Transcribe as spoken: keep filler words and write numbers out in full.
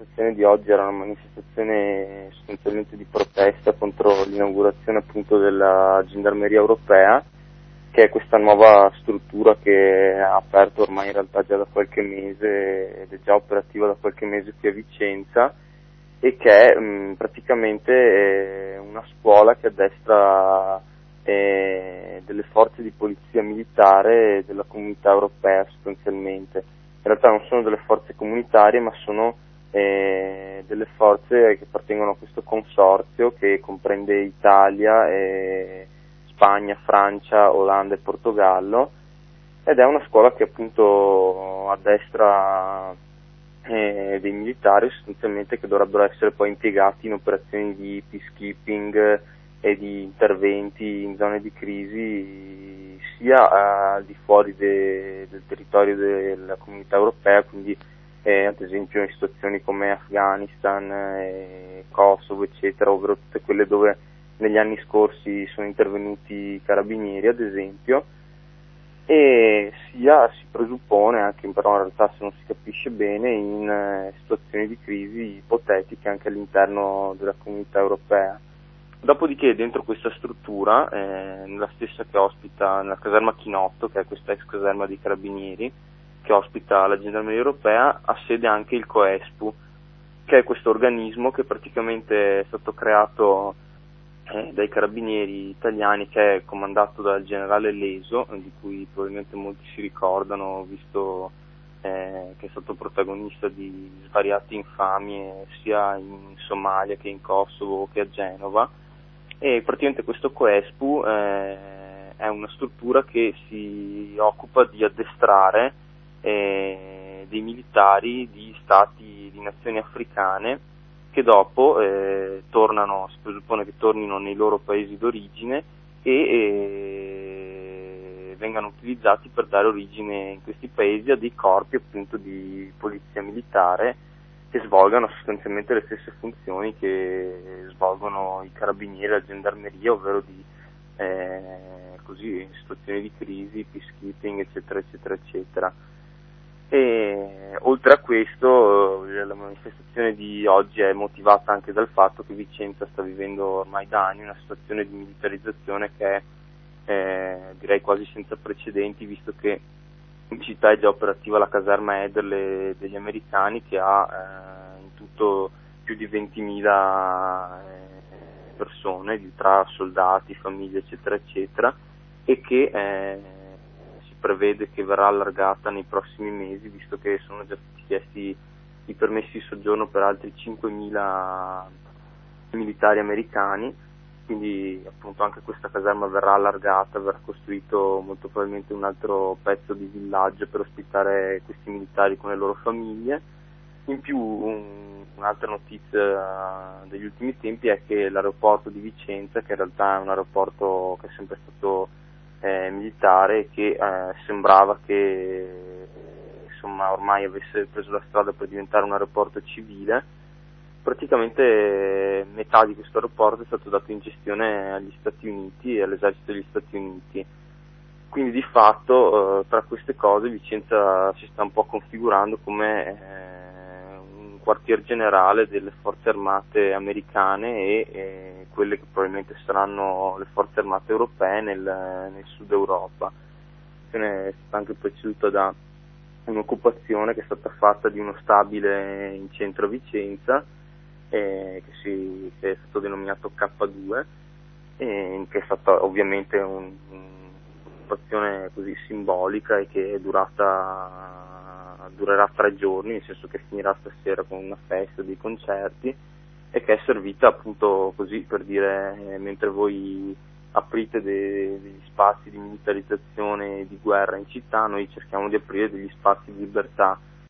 manifestazione di oggi era una manifestazione sostanzialmente di protesta contro l'inaugurazione appunto della Gendarmeria Europea, che è questa nuova struttura che ha aperto ormai in realtà già da qualche mese ed è già operativa da qualche mese qui a Vicenza, e che è mh, praticamente è una scuola che addestra eh, delle forze di polizia militare della comunità europea sostanzialmente. In realtà non sono delle forze comunitarie, ma sono eh, delle forze che appartengono a questo consorzio che comprende Italia, eh, Spagna, Francia, Olanda e Portogallo, ed è una scuola che appunto addestra eh, dei militari sostanzialmente che dovrebbero essere poi impiegati in operazioni di peacekeeping e di interventi in zone di crisi sia al di fuori de, del territorio della comunità europea, quindi eh, ad esempio in situazioni come Afghanistan, eh, Kosovo eccetera, ovvero tutte quelle dove negli anni scorsi sono intervenuti i carabinieri ad esempio, e sia si presuppone, anche però in realtà se non si capisce bene, in eh, situazioni di crisi ipotetiche anche all'interno della comunità europea. Dopodiché dentro questa struttura, eh, nella stessa che ospita, nella caserma Chinotto, che è questa ex caserma dei carabinieri, che ospita la Gendarmeria Europea, ha sede anche il COESPU, che è questo organismo che praticamente è stato creato eh, dai carabinieri italiani, che è comandato dal generale Leso, di cui probabilmente molti si ricordano, visto eh, che è stato protagonista di svariate infamie sia in Somalia che in Kosovo che a Genova. E praticamente questo COESPU eh, è una struttura che si occupa di addestrare eh, dei militari di stati, di nazioni africane che dopo eh, tornano, si presuppone che tornino nei loro paesi d'origine e eh, vengano utilizzati per dare origine in questi paesi a dei corpi appunto di polizia militare che svolgano sostanzialmente le stesse funzioni che svolgono i carabinieri e la gendarmeria, ovvero di eh, così, situazioni di crisi, peacekeeping, eccetera, eccetera, eccetera. E oltre a questo, la manifestazione di oggi è motivata anche dal fatto che Vicenza sta vivendo ormai da anni una situazione di militarizzazione che è eh, direi quasi senza precedenti, visto che in città è già operativa la caserma Eder degli americani, che ha eh, in tutto più di ventimila eh, persone, tra soldati, famiglie eccetera eccetera, e che eh, si prevede che verrà allargata nei prossimi mesi, visto che sono già stati chiesti i permessi di soggiorno per altri cinquemila militari americani. Quindi appunto anche questa caserma verrà allargata, verrà costruito molto probabilmente un altro pezzo di villaggio per ospitare questi militari con le loro famiglie. In più un, un'altra notizia degli ultimi tempi è che l'aeroporto di Vicenza, che in realtà è un aeroporto che è sempre stato eh, militare, che eh, sembrava che insomma ormai avesse preso la strada per diventare un aeroporto civile, praticamente metà di questo aeroporto è stato dato in gestione agli Stati Uniti e all'esercito degli Stati Uniti. Quindi di fatto eh, tra queste cose Vicenza si sta un po' configurando come eh, un quartier generale delle forze armate americane e eh, quelle che probabilmente saranno le forze armate europee nel, nel sud Europa. È stata anche preceduta da un'occupazione che è stata fatta di uno stabile in centro a Vicenza, Eh, che, si, che è stato denominato K due, eh, che è stata ovviamente un, un'operazione così simbolica e che è durata, durerà tre giorni, nel senso che finirà stasera con una festa, dei concerti, e che è servita appunto così per dire eh, mentre voi aprite de, degli spazi di militarizzazione e di guerra in città, noi cerchiamo di aprire degli spazi di libertà